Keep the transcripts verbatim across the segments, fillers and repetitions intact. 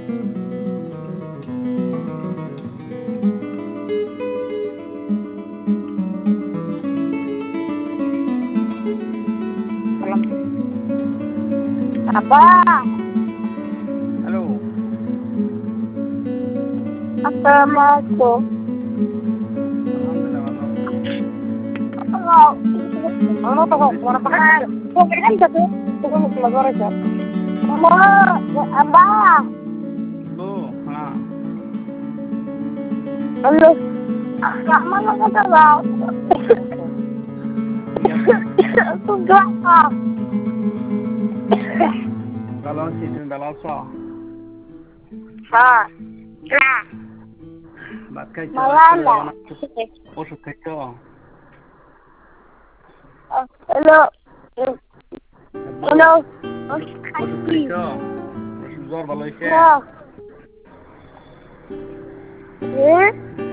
Apa? Halo. Assalamualaikum. Alhamdulillah, Kalau kamu tahu orang pakai kok kan satu tuh mau keluar aja. Mama, apa? Bu, ha. Halo. Kamu mana tahu? Tugas. ভালো আছি, তুমি ভালো আছো? হ্যাঁ। না। ভাত খাইছো? মালালা। ওষুধ খাইছো? হ্যালো। হ্যালো। ওষুধ খাইছো? ওষুধ জ্বর ভালো হয়েছে? হ্যাঁ।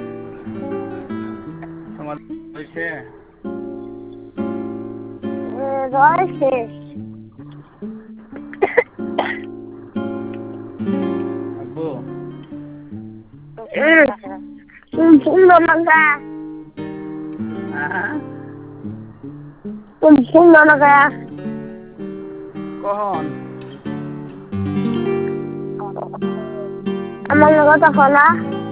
তোমার হয়েছে? রয়েছে। আব্বু। সুন্দর লাগা। হ্যাঁ? তুমি সুন্দর লাগা। কখন? আমার লগা তখন না।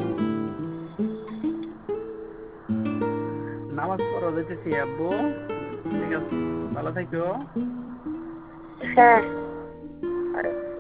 নামাজ পড়া যাইতেছি আব্বু। ঠিক আছে, ভালো থাকো। হ্যাঁ।